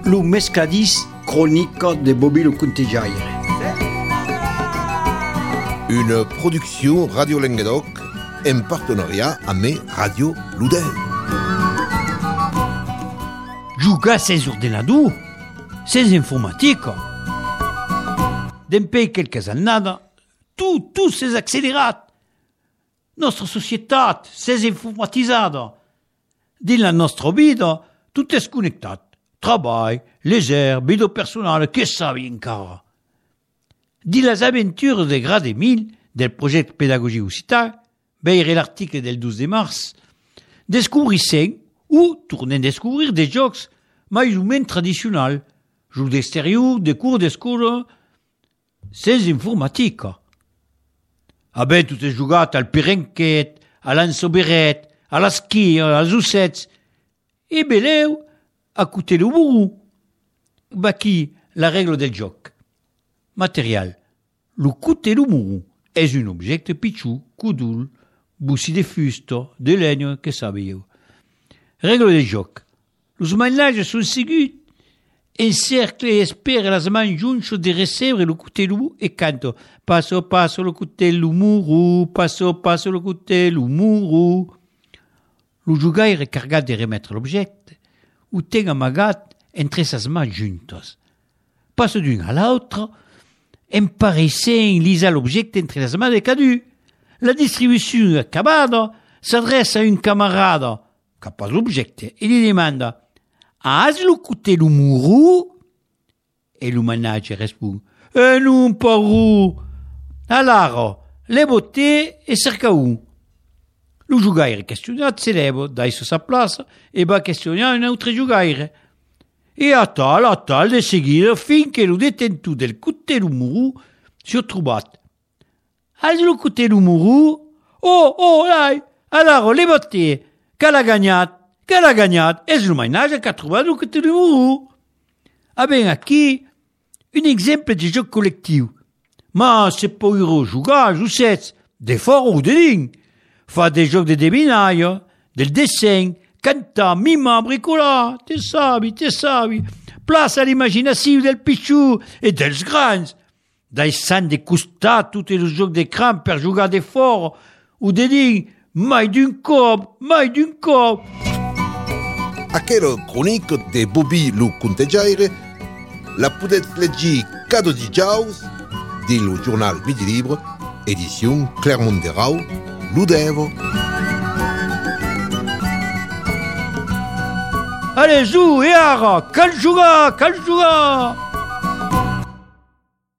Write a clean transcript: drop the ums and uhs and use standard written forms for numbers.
lo mescladis chronique de Bobby lo Contegiaire. Une production Radio Languedoc en partenariat avec Radio Loudun. Jugar ses ordenadors, ses informatiques. D'empè quelques annades, tout s'est accéléré. Notre société s'est informatisée. Dans la notre vida, tout est connecté. Travail, léger, vida personnelle, que savi encara. Dans les aventures de Grade 1000 del projet pédagogique occità, veire l'article del 12 mars, descobrissent ou tournen descobrir des jocs mais ou menys traditionnels, jocs d'extérieur, des cours d'escola, sans informatique. Ben, tout est joué al pirenquet, à l'ansoberet, à l'esquí, à les ossets, et beleu, à coûter le bourrou. Qui, la règle del joc. Matériel. Le coûter le bourrou est un objet pitchou, coudoul, boussi de fusto, de legno, que savez-vous. Règle del joc. Les maniages sont seguits. Un cercle espère las mans juntes de recebre le couteau et canto passo passo le couteau mourou, passo passo le couteau mourou. Le jugaire est cargat de remettre l'objet ou ten amagat entre ses mans juntes. Passe d'une à l'autre, emparissant lisa l'objet entre les mains de cadu. La distribution acabada s'adresse à une camarade capaz l'objet et lui demande Has lo couteau mourou? Et le manage répond non, parou. Alors, les beautés et cercaou. Le jugaire questionnat se lève, d'aisse sa place, et va questionner un autre jugaire. Et attend de seguir fin que le détentu del couteau mourou se trouvat. Has lo couteau mourou? Oh, là! Alors, les beautés, qu'elle a gagnat, és le mainatge qu'a trobat le couteau mourou. Ben, aquí, un exemple de joc collectiu. Ma se poirò jugar, jussets, de fort ou de ding. Fa des jocs de devinage, del dessin, cantar, mimar, bricolar, te savi. Place à l'imagination del pichou et dels grans. D'aissant de costat tous les jocs d'écran per jugar de fort ou de ding, mai d'un cop. Aquella chronique de Bobby lo Contegiaire la pouvez llegir cada dijous dans le journal Midi Libre, édition Clermont-Ferrand, Loudun. Allez, zou et ara, cal jugar!